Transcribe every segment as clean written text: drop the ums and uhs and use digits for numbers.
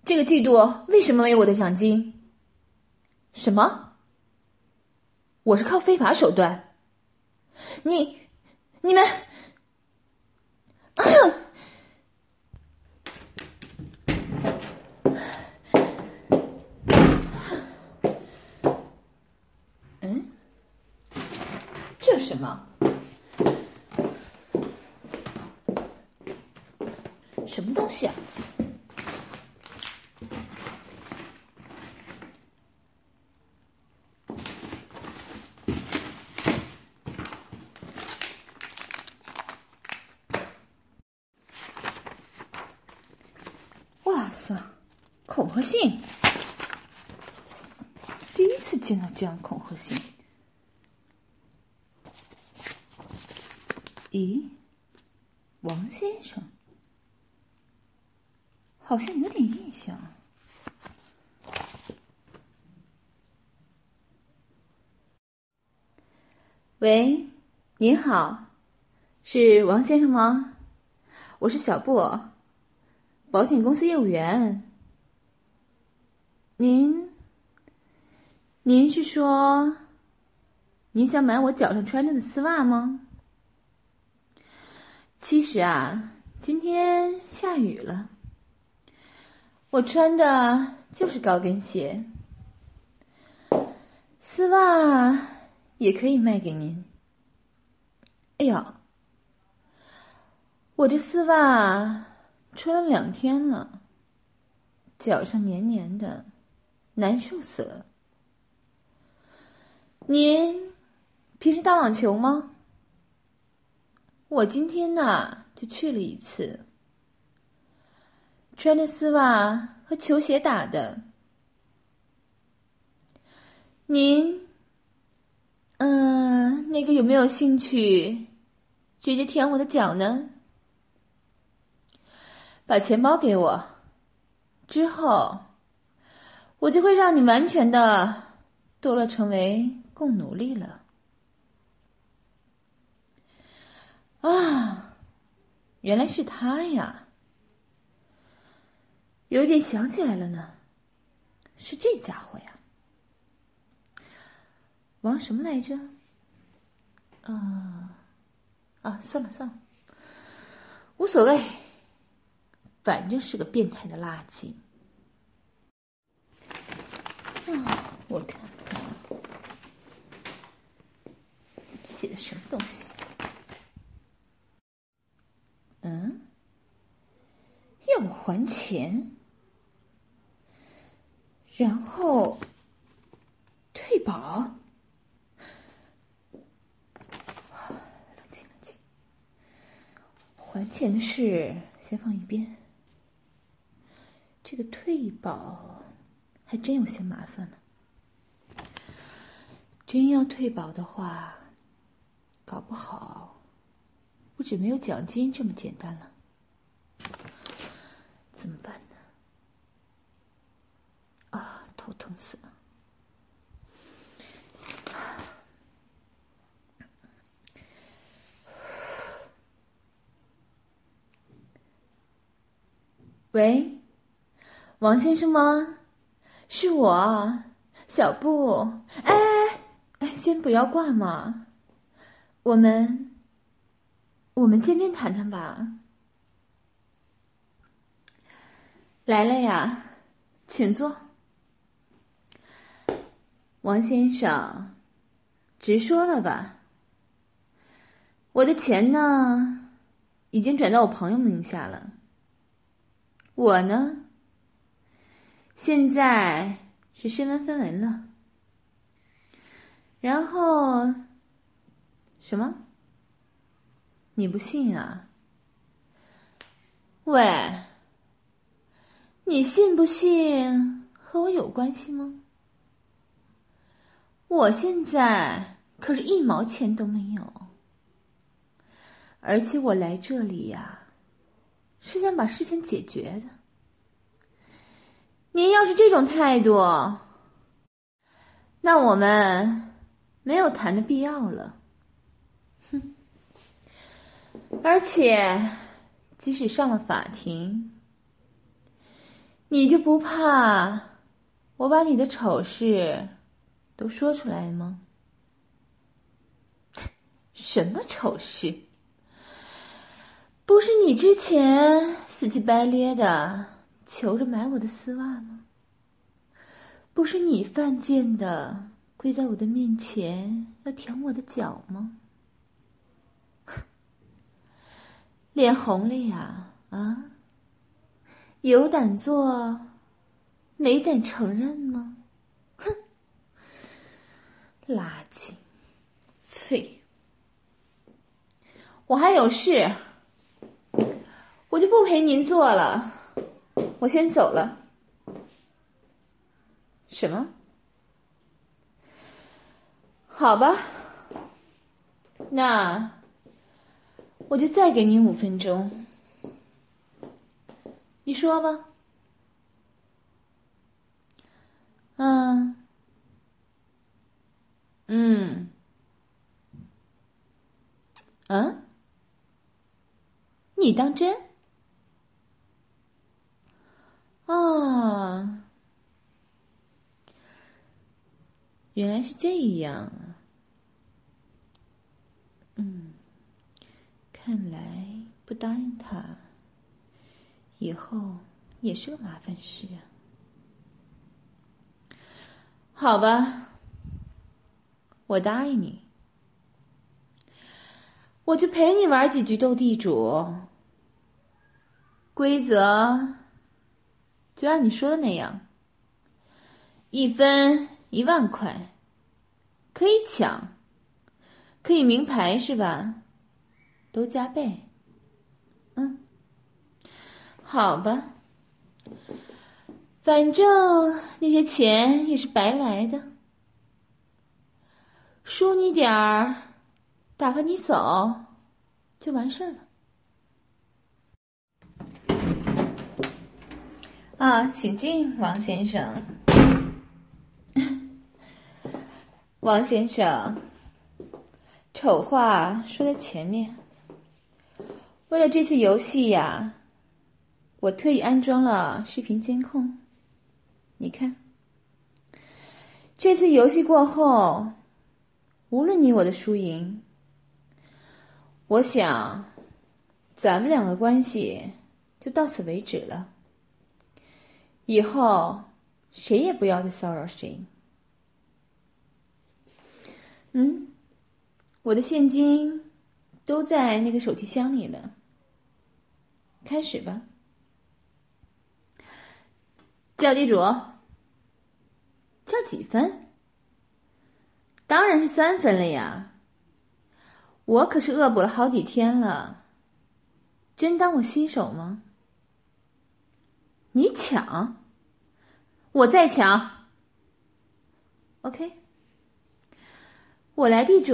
这个季度为什么没有我的奖金？什么？我是靠非法手段？你们，这是什么？什么东西啊？哇塞，恐吓信！第一次见到这样恐吓信。咦，王先生，好像有点印象。喂，您好，是王先生吗？我是小布，保险公司业务员。您是说，您想买我脚上穿着的丝袜吗？其实啊，今天下雨了，我穿的就是高跟鞋，丝袜也可以卖给您。哎呀，我这丝袜穿了2天了，脚上黏黏的，难受死了。您平时打网球吗？我今天呢就去了一次，穿着丝袜和球鞋打的。您，那个有没有兴趣直接舔我的脚呢？把钱包给我，之后我就会让你完全的堕落成为共奴隶了。啊，原来是他呀，有点想起来了呢，是这家伙呀。王什么来着？算了，无所谓，反正是个变态的垃圾。我看看写的什么东西。要我还钱，然后退保。冷静，还钱的事先放一边，这个退保还真有些麻烦呢。真要退保的话，搞不好不止没有奖金这么简单了。怎么办呢？头疼死了。喂，王先生吗？是我，小布。先不要挂嘛，我们见面谈谈吧。来了呀，请坐。王先生，直说了吧。我的钱呢，已经转到我朋友名下了。我呢，现在是身份分文了。然后，什么？你不信啊？喂，你信不信和我有关系吗？我现在可是1毛钱都没有，而且我来这里呀，是想把事情解决的。您要是这种态度，那我们没有谈的必要了。哼！而且，即使上了法庭， 你就不怕我把你的丑事都说出来吗？什么丑事？不是你之前死乞白咧的求着买我的丝袜吗？不是你犯贱的跪在我的面前要舔我的脚吗？脸红了呀？啊？有胆做，没胆承认吗？哼！垃圾，废！我还有事，我就不陪您做了，我先走了。什么？好吧，那我就再给你5分钟，你说吧。你当真？啊，原来是这样啊。看来不答应他，以后也是个麻烦事啊。好吧，我答应你，我就陪你玩几局斗地主。规则就按你说的那样，1分10000块，可以抢，可以明牌是吧？都加倍。好吧，反正那些钱也是白来的，输你点儿，打发你走，就完事儿了。啊，请进，王先生。王先生，丑话说在前面。为了这次游戏呀，我特意安装了视频监控。你看，这次游戏过后，无论你我的输赢，我想咱们两个关系就到此为止了。以后谁也不要再骚扰谁。我的现金都在那个手提箱里了。开始吧。叫地主。叫几分？当然是3分了呀。我可是恶补了好几天了，真当我新手吗？你抢，我再抢。OK， 我来地主。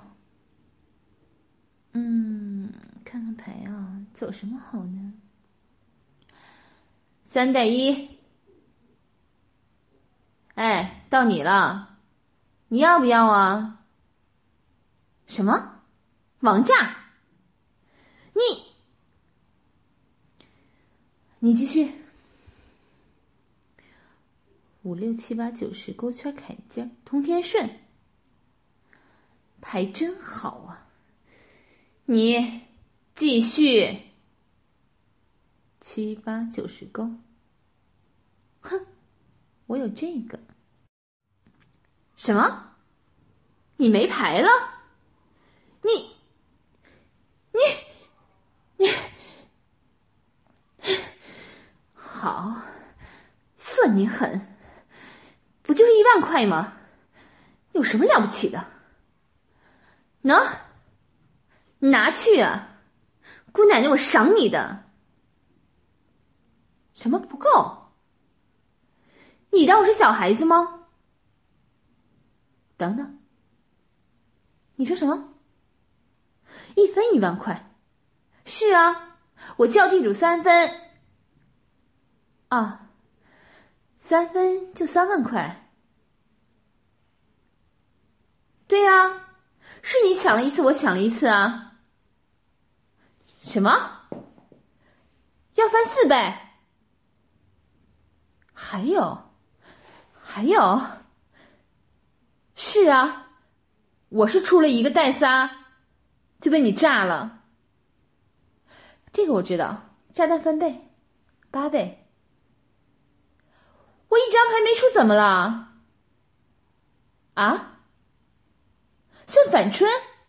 看看牌啊，走什么好呢？3带1。哎，到你了，你要不要啊？什么？王炸？你继续。5、6、7、8、9、10，勾圈凯尖，通天顺，牌真好啊！你继续。7、8、9、10勾。哼，我有这个。什么？你没牌了？你好，算你狠，不就是10000块吗？有什么了不起的？拿去啊！姑奶奶，我赏你的。什么不够？你当我是小孩子吗？等等，你说什么？1分10000块？是啊，我叫地主3分。啊，3分就3万块。对呀，是你抢了1次，我抢了1次啊。什么？要翻4倍？ 还有，是啊，我是出了一个带仨，就被你炸了。这个我知道，炸弹翻倍，8倍。我一张牌没出怎么了？啊？算反春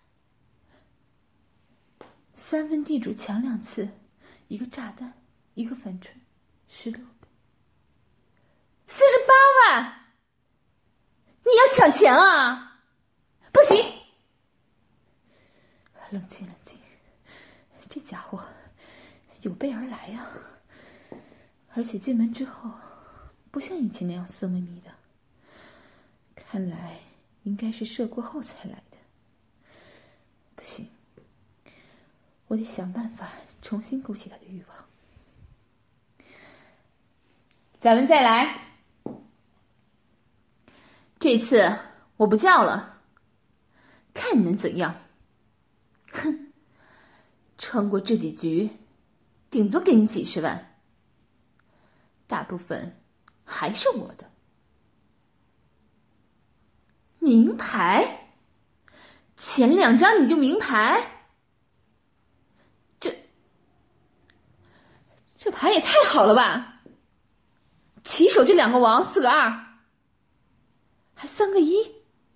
？3分地主抢2次，一个炸弹，一个反春，16倍，48万！你要抢钱啊？不行！冷静，这家伙有备而来呀，而且进门之后不像以前那样色眯眯的，看来应该是射过后才来的。不行，我得想办法重新勾起他的欲望。咱们再来，这次我不叫了，看你能怎样。哼，撑过这几局，顶多给你几十万，大部分还是我的。明牌？前2张你就明牌？这牌也太好了吧！起手就2个王，4个2，还3个1。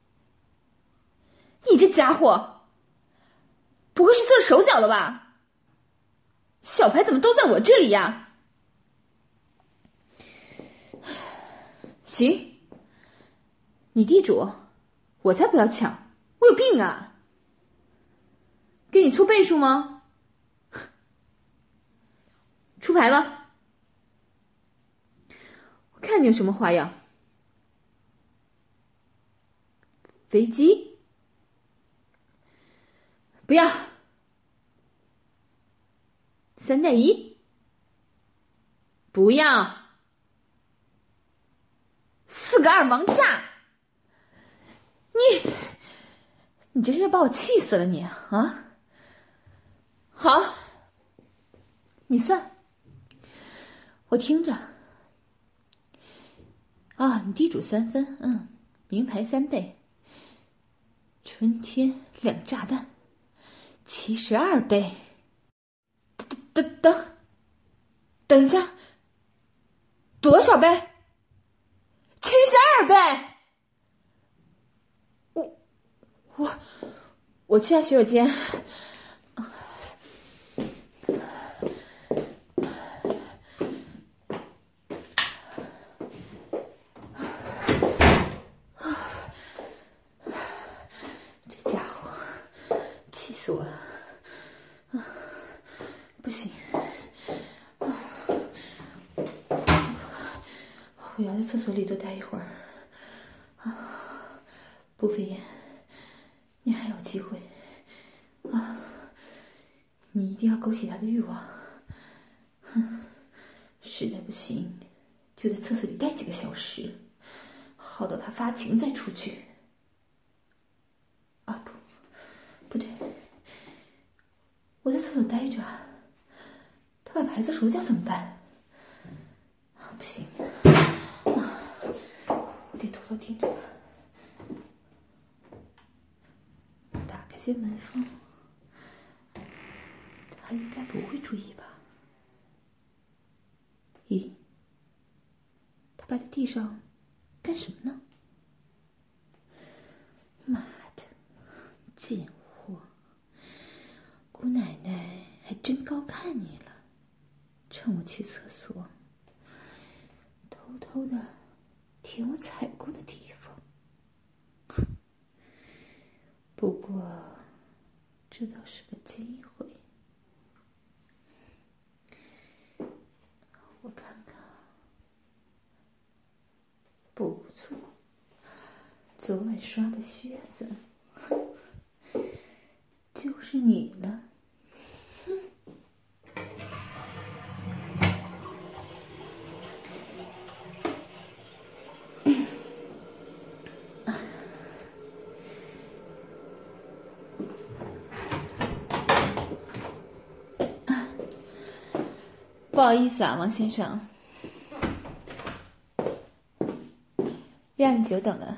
你这家伙，不会是做了手脚了吧？小牌怎么都在我这里呀？行，你地主，我才不要抢，我有病啊！给你凑倍数吗？出牌吧，我看你有什么花样。飞机？不要。3带1？不要。4个2盲炸！你真是把我气死了你啊！好，你算，我听着。啊，你地主3分，明牌3倍，春天2个炸弹，72倍。等一下，多少倍？72倍！我去下洗手间。这家伙气死我了！不行，我要在厕所里多待一会儿。不飞燕，你还有机会啊！你一定要勾起他的欲望。实在不行，就在厕所里待几个小时，耗到他发情再出去。啊，不对，我在厕所待着，他把牌做手脚怎么办？不行，我得偷偷盯着他。打开些门缝，他应该不会注意吧？咦，他摆在地上干什么呢？妈的，贱货！姑奶奶还真高看你了，趁我去厕所，偷偷的舔我踩过的地方。不过，这倒是个机会。我看看，不错，昨晚刷的靴子，就是你了。不好意思啊，王先生。 让你久等了。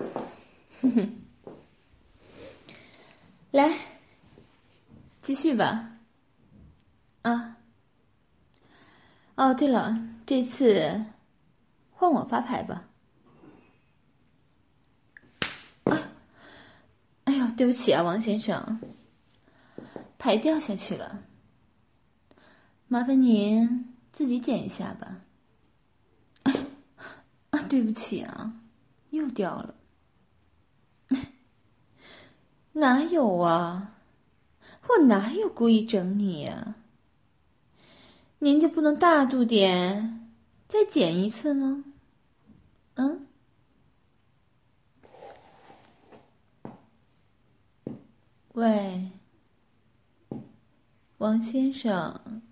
来，继续吧。啊，哦，对了，这次换我发牌吧。哎呦，对不起啊，王先生，牌掉下去了，麻烦您自己捡一下吧。啊，对不起啊，又掉了。哪有啊，我哪有故意整你呀？您就不能大度点，再捡一次吗？嗯？喂，王先生，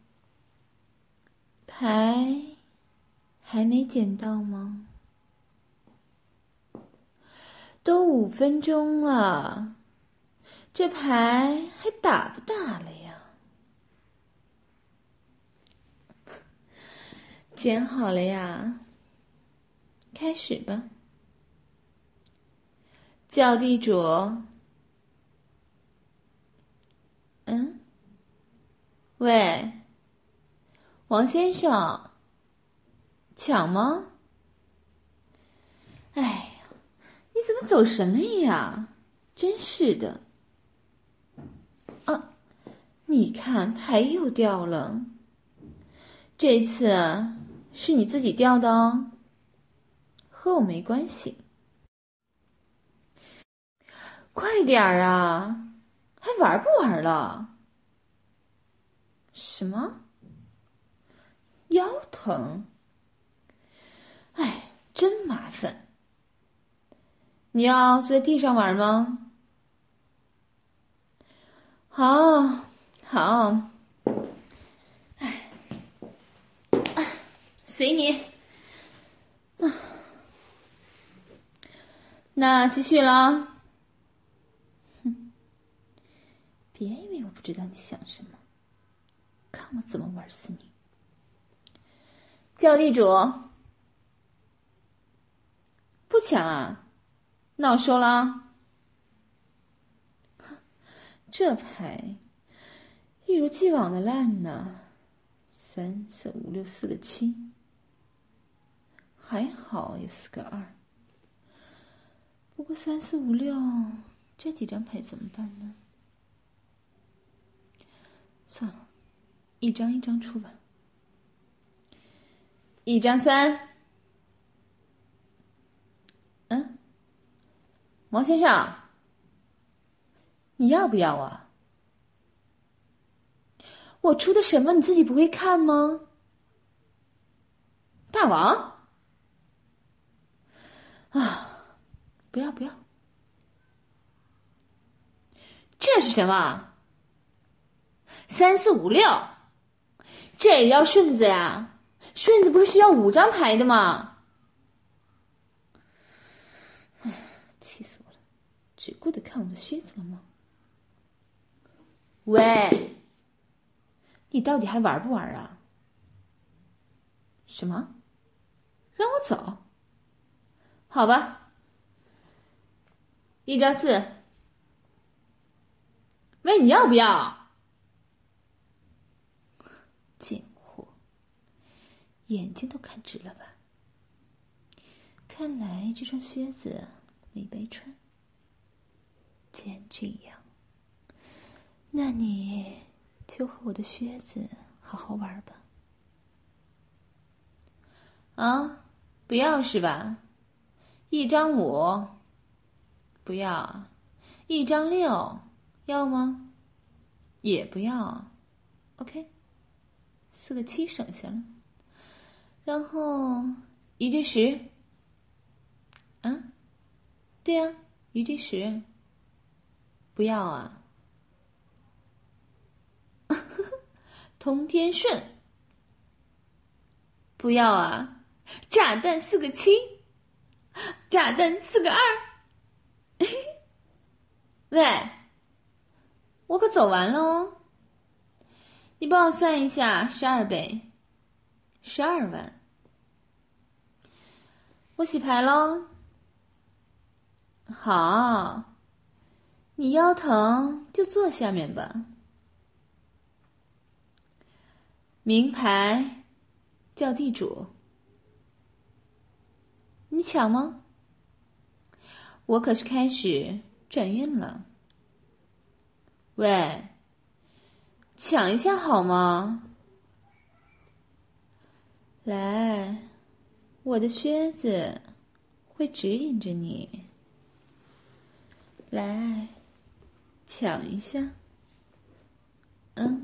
牌还没捡到吗？都5分钟了，这牌还打不打了呀？捡好了呀，开始吧。叫地主。嗯？喂，王先生，抢吗？哎呀，你怎么走神了呀？真是的。啊，你看牌又掉了，这次是你自己掉的哦，和我没关系。快点儿啊，还玩不玩了？什么？腰疼？哎，真麻烦。你要坐在地上玩吗？好，好，随你。那继续了。别以为我不知道你想什么，看我怎么玩死你！叫地主。不抢啊？那我收了啊。这牌一如既往的烂呢，3、4、5、6，四个7，还好有4个2。不过3、4、5、6这几张牌怎么办呢？算了，一张一张出吧。1张3。嗯，王先生，你要不要啊？我出的什么你自己不会看吗？大王啊，不要不要。这是什么？3、4、5、6，这也要顺子呀？顺子不是需要5张牌的吗？气死我了，只顾得看我的靴子了吗？喂，你到底还玩不玩啊？什么？让我走？好吧，1张4。喂，你要不要？贱货，眼睛都看直了吧？看来这双靴子没白穿。既然这样，那你就和我的靴子好好玩吧。啊，不要是吧？1张5，不要。1张6，要吗？也不要。OK， 4个7省下了，然后1对10。啊，对呀，1对10，不要啊。通天顺，不要啊。炸弹4个7，炸弹4个2。喂，我可走完了哦，你帮我算一下，12倍，12万。我洗牌喽。 好，你腰疼就坐下面吧。名牌叫地主，你抢吗？我可是开始转运了。喂，抢一下好吗？来，我的靴子会指引着你。来，抢一下。嗯，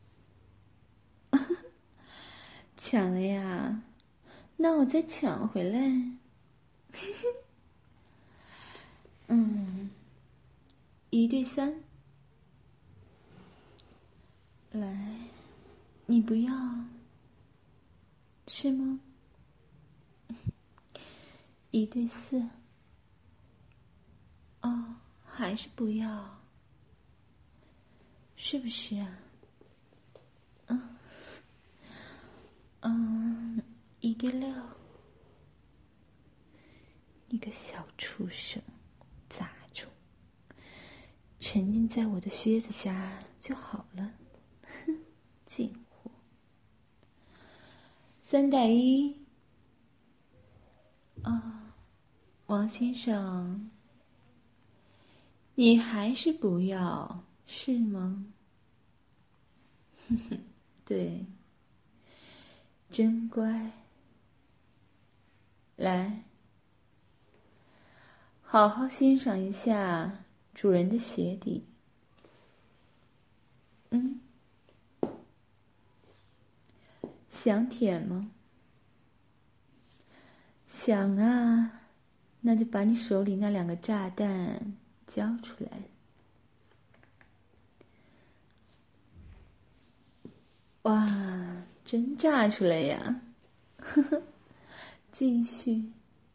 抢了呀，那我再抢回来。1对3。来，你不要，是吗？1对4。哦，还是不要，是不是啊？1对6。你个小畜生，杂种，沉浸在我的靴子下就好了。哼，贱货。3打1。王先生，你还是不要，是吗？哼哼，对，真乖。来，好好欣赏一下主人的鞋底。想舔吗？想啊，那就把你手里那2个炸弹交出来。哇，真炸出来呀！呵呵，继续。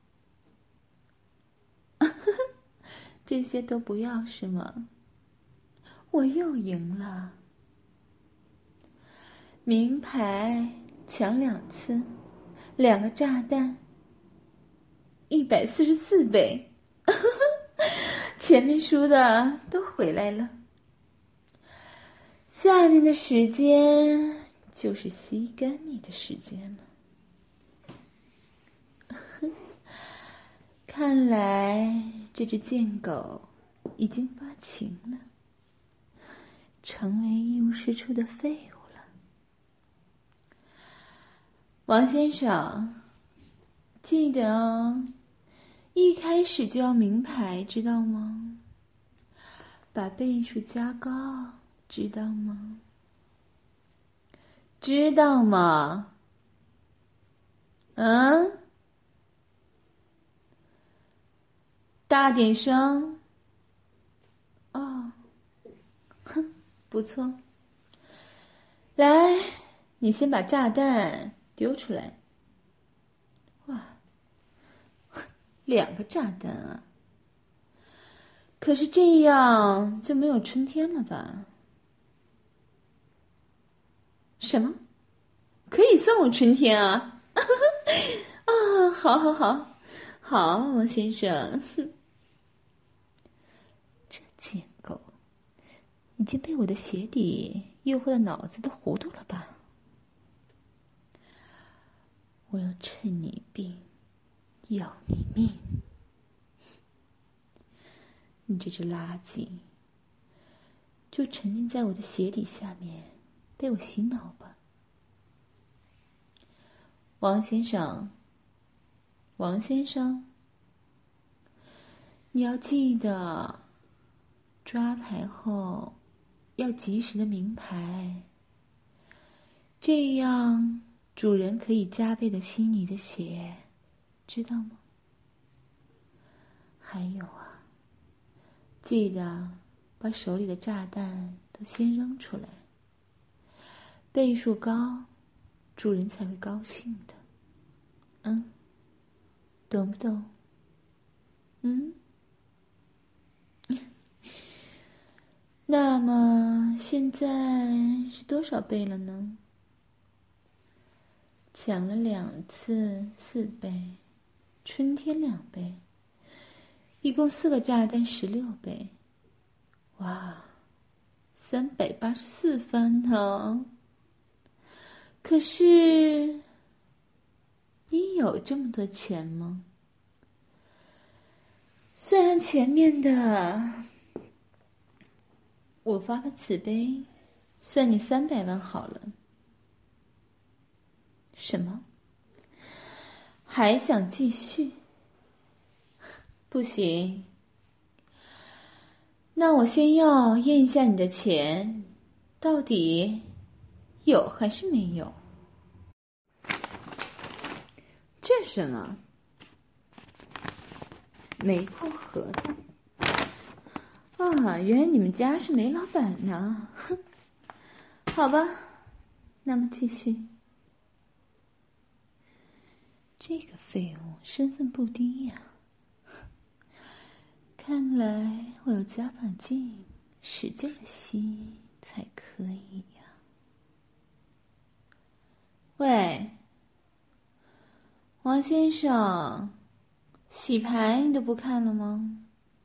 这些都不要是吗？我又赢了。名牌抢2次，2个炸弹，144倍。前面输的都回来了。下面的时间就是吸干你的时间了。看来这只贱狗已经发情了，成为一无是处的废物了。王先生，记得哦，一开始就要名牌，知道吗？把倍数加高，知道吗？知道吗？大点声。哦，哼，不错。来，你先把炸弹丢出来。哇，2个炸弹啊！可是这样就没有春天了吧？什么？可以算我春天啊？啊，好，好，好，好，王先生。这贱狗已经被我的鞋底诱惑的脑子都糊涂了吧？我要趁你病，要你命！你这只垃圾，就沉浸在我的鞋底下面，被我洗脑吧。王先生，王先生，你要记得，抓牌后要及时的鸣牌，这样主人可以加倍的吸你的血，知道吗？还有啊，记得把手里的炸弹都先扔出来，倍数高，主人才会高兴的。懂不懂？那么现在是多少倍了呢？抢了2次4倍，春天2倍， 一共4个炸弹16倍，哇，384番呢。可是，你有这么多钱吗？算上前面的，我发个慈悲，算你300万好了。什么？还想继续？不行。那我先要验一下你的钱，到底有还是没有？这是什么？煤矿合同。啊，原来你们家是煤老板呢。哼，好吧，那么继续。这个废物身份不低呀，看来我要加把劲，使劲的吸才可以呀。喂，王先生，洗牌你都不看了吗？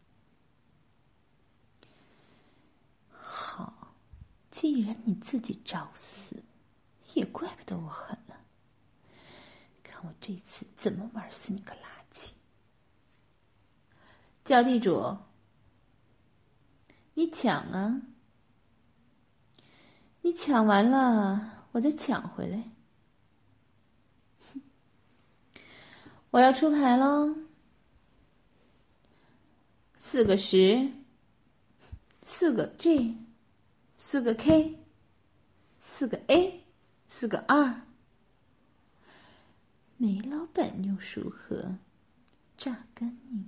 好，既然你自己找死，也怪不得我狠了。看我这次怎么玩死你个垃圾！叫地主，你抢啊！你抢完了，我再抢回来。我要出牌喽！4个10，4个 G， 4个 K， 4个 A， 4个2。煤老板又如何？榨干你！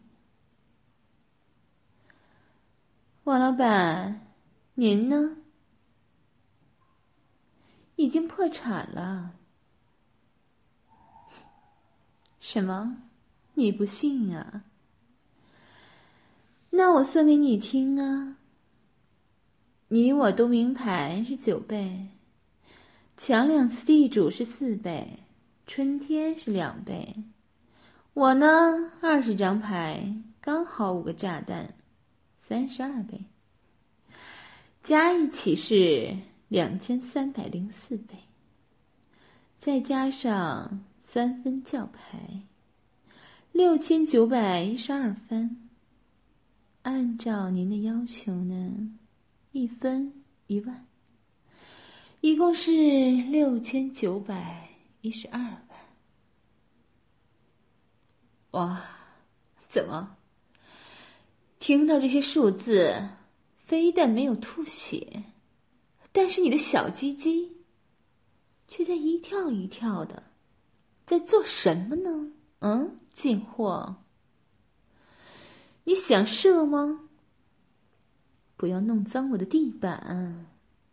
王老板，您呢？已经破产了。什么？你不信啊？那我算给你听啊。你我都明牌是9倍，抢2次地主是4倍，春天是2倍。我呢，20张牌刚好5个炸弹，32倍，加一起是2304倍，再加上3分叫牌，6912番。按照您的要求呢，1分1万，一共是6912万。哇，怎么？听到这些数字，非但没有吐血，但是你的小鸡鸡却在一跳一跳的，在做什么呢？进货。你想射吗？不要弄脏我的地板。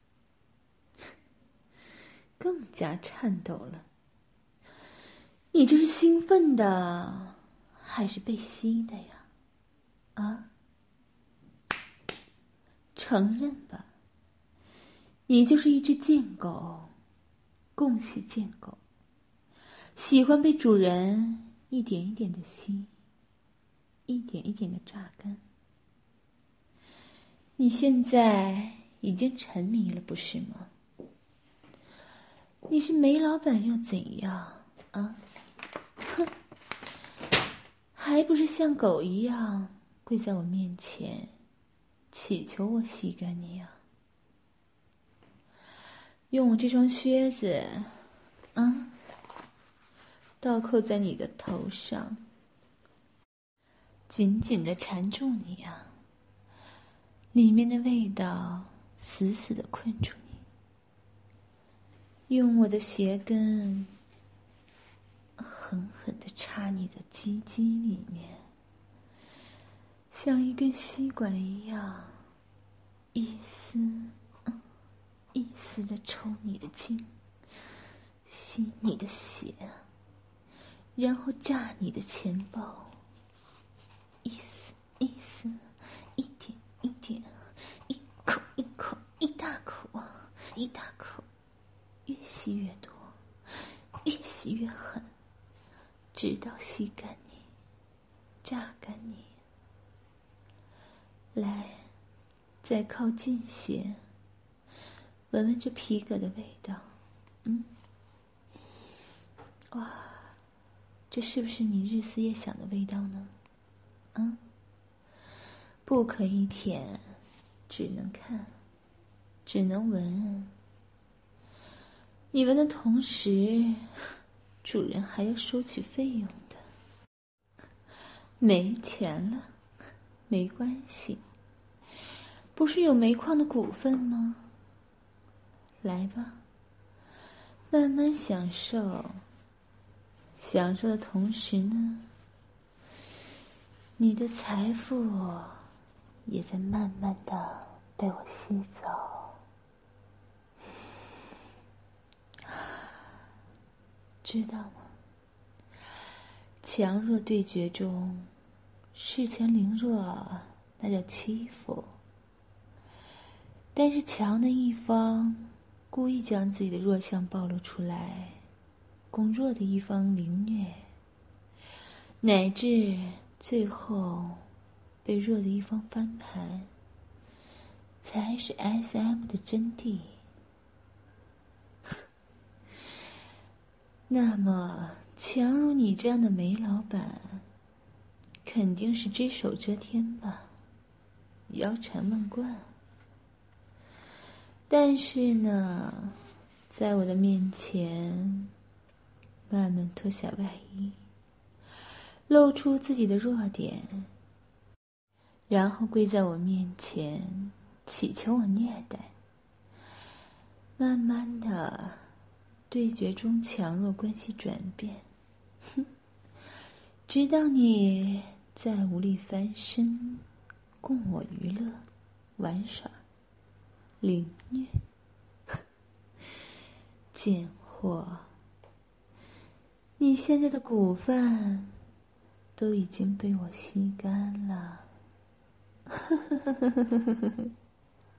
更加颤抖了。你这是兴奋的，还是被吸的呀？啊？承认吧，你就是一只贱狗。恭喜贱狗，喜欢被主人一点一点的吸，一点一点的榨干。你现在已经沉迷了，不是吗？你是煤老板又怎样啊？哼，还不是像狗一样跪在我面前，祈求我吸干你啊！用我这双靴子，倒扣在你的头上，紧紧地缠住你啊！里面的味道死死地困住你。用我的鞋跟狠狠地插你的鸡鸡里面，像一根吸管一样，一丝一丝地抽你的筋，吸你的血，然后榨你的钱包，一丝一丝，一点一点，一口一口，一大口啊，一大口，越吸越多，越吸越狠，直到吸干你，榨干你， 来，再靠近些，闻闻这皮革的味道。哇，这是不是你日思夜想的味道呢？不可以舔，只能看，只能闻。你闻的同时，主人还要收取费用的。没钱了，没关系，不是有煤矿的股份吗？来吧，慢慢享受。享受的同时呢，你的财富也在慢慢的被我吸走。知道吗？强弱对决中，恃强凌弱那叫欺负，但是强的一方故意将自己的弱项暴露出来，供弱的一方凌虐，乃至最后被弱的一方翻盘，才是 SM 的真谛。那么强如你这样的煤老板，肯定是只手遮天吧，腰缠万贯。但是呢，在我的面前慢慢脱下外衣，露出自己的弱点，然后跪在我面前祈求我虐待。慢慢的，对决中强弱关系转变，直到你再无力翻身，供我娱乐、玩耍、凌虐。贱货，你现在的股份都已经被我吸干了。